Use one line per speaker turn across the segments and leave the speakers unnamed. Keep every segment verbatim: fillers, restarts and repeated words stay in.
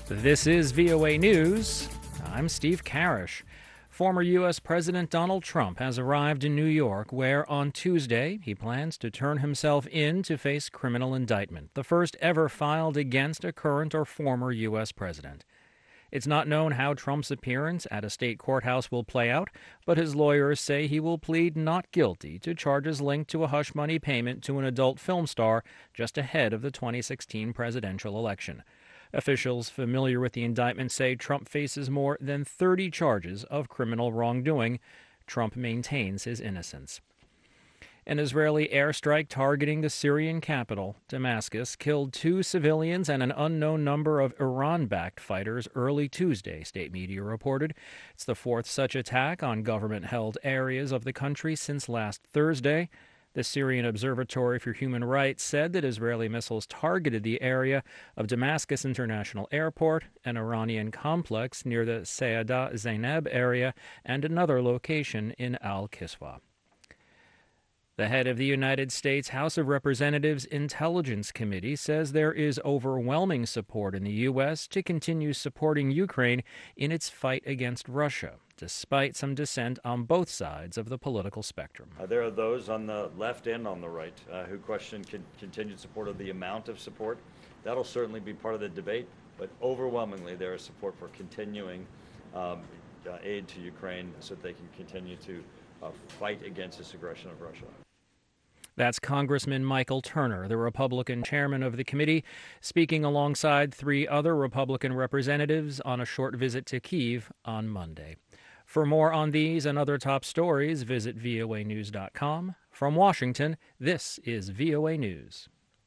This is V O A News. I'm Steve Karish. Former U S President Donald Trump has arrived in New York, where on Tuesday he plans to turn himself in to face criminal indictment, the first ever filed against a current or former U S president. It's not known how Trump's appearance at a state courthouse will play out, but his lawyers say he will plead not guilty to charges linked to a hush money payment to an adult film star just ahead of the twenty sixteen presidential election. Officials familiar with the indictment say Trump faces more than thirty charges of criminal wrongdoing. Trump maintains his innocence. An Israeli airstrike targeting the Syrian capital, Damascus, killed two civilians and an unknown number of Iran-backed fighters early Tuesday, state media reported. It's the fourth such attack on government-held areas of the country since last Thursday. The Syrian Observatory for Human Rights said that Israeli missiles targeted the area of Damascus International Airport, an Iranian complex near the Sayyidah Zainab area, and another location in Al-Kiswa. The head of the United States House of Representatives Intelligence Committee says there is overwhelming support in the U S to continue supporting Ukraine in its fight against Russia, despite some dissent on both sides of the political spectrum.
Uh, there are those on the left and on the right uh, who question con- continued support of the amount of support. That'll certainly be part of the debate, but overwhelmingly there is support for continuing um, uh, aid to Ukraine so that they can continue to uh, fight against this aggression of Russia.
That's Congressman Michael Turner, the Republican chairman of the committee, speaking alongside three other Republican representatives on a short visit to Kyiv on Monday. For more on these and other top stories, visit V O A news dot com. From Washington, this is V O A News.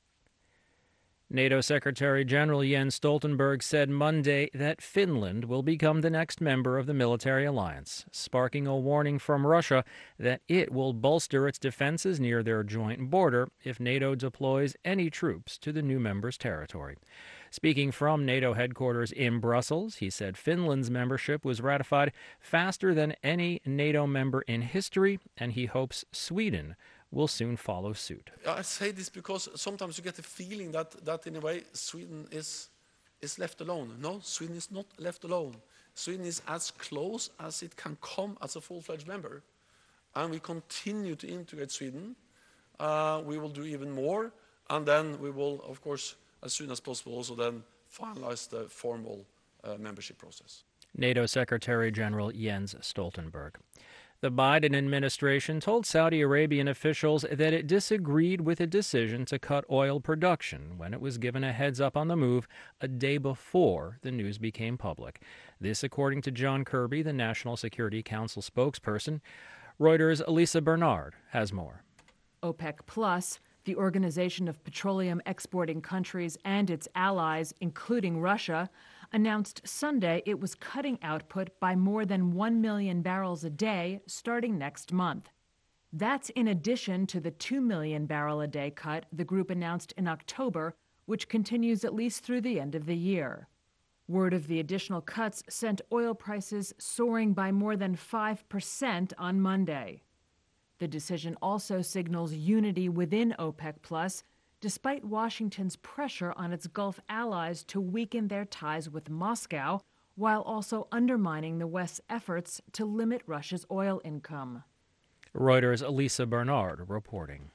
NATO Secretary General Jens Stoltenberg said Monday that Finland will become the next member of the military alliance, sparking a warning from Russia that it will bolster its defenses near their joint border if NATO deploys any troops to the new member's territory. Speaking from NATO headquarters in Brussels, he said Finland's membership was ratified faster than any NATO member in history, and he hopes Sweden will soon follow suit.
I say this because sometimes you get the feeling that, that in a way Sweden is, is left alone. No, Sweden is not left alone. Sweden is as close as it can come as a full-fledged member. And we continue to integrate Sweden. Uh, we will do even more. And then we will, of course, as soon as possible, also then finalize the formal uh, membership process.
NATO Secretary General Jens Stoltenberg. The Biden administration told Saudi Arabian officials that it disagreed with a decision to cut oil production when it was given a heads up on the move a day before the news became public. This, according to John Kirby, the National Security Council spokesperson. Reuters' Elisa Bernard has more.
OPEC Plus, the Organization of Petroleum Exporting Countries and its allies, including Russia, announced Sunday it was cutting output by more than one million barrels a day starting next month. That's in addition to the two million barrel a day cut the group announced in October, which continues at least through the end of the year. Word of the additional cuts sent oil prices soaring by more than five percent on Monday. The decision also signals unity within OPEC Plus, despite Washington's pressure on its Gulf allies to weaken their ties with Moscow, while also undermining the West's efforts to limit Russia's oil income.
Reuters' Elisa Bernard reporting.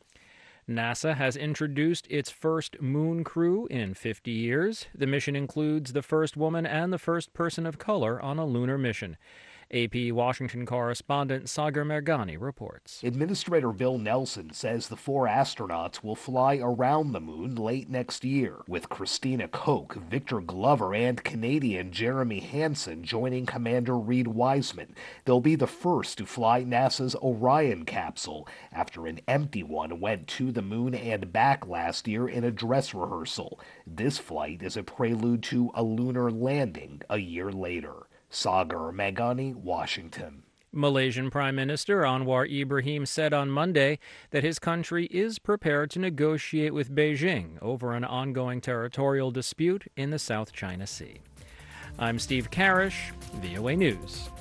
NASA has introduced its first moon crew in fifty years. The mission includes the first woman and the first person of color on a lunar mission. A P Washington correspondent Sagar Merghani reports.
Administrator Bill Nelson says the four astronauts will fly around the moon late next year, with Christina Koch, Victor Glover, and Canadian Jeremy Hansen joining Commander Reed Wiseman. They'll be the first to fly NASA's Orion capsule after an empty one went to the moon and back last year in a dress rehearsal. This flight is a prelude to a lunar landing a year later. Sagar Merghani, Washington.
Malaysian Prime Minister Anwar Ibrahim said on Monday that his country is prepared to negotiate with Beijing over an ongoing territorial dispute in the South China Sea. I'm Steve Karish, V O A News.